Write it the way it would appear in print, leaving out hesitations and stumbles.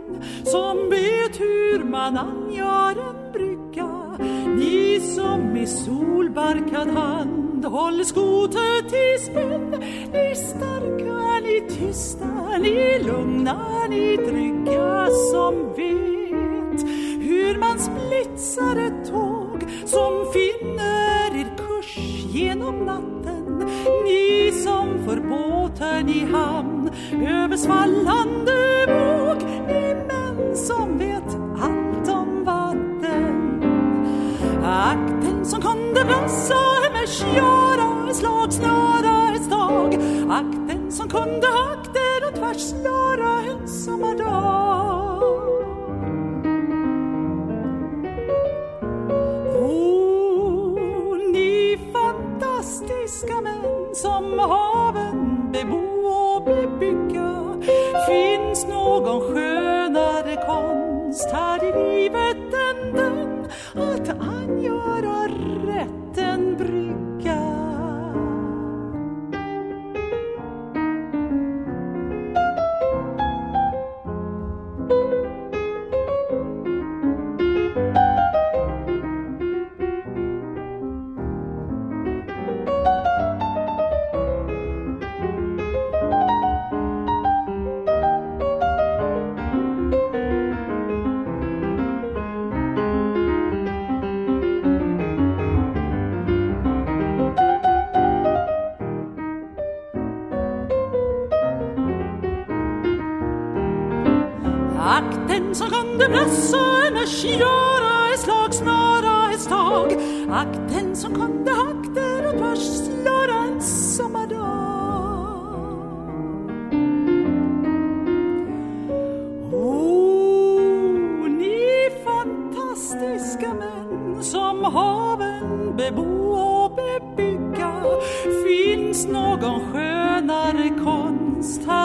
som vet hur man angör en brygga. Ni som med solbarkad hand håller skotet i spänn. Ni starka, ni tysta, ni lugna, ni trygga som vet hur man splitsar ett tåg som finner er kurs genom natten. Ni som för båten i hamn över svallande våg. Ni män som vet allt om vatten. Ack den som kunde blåsa med sjöra, slag, snöra, stag. Ack den som kunde akter och tvärs slöra en sommardag. Ni fantastiska män som haven bebo och bebygga. Finns någon skönare konst här i livet än den att angöra rätten brygga? Akten som kunde blåsa med sjöra, slag, snöra, stag. Akten som kunde akter och tvärs slöra en sommardag. Ni fantastiska män som haven bebo och bebygga. Finns någon skönare konst här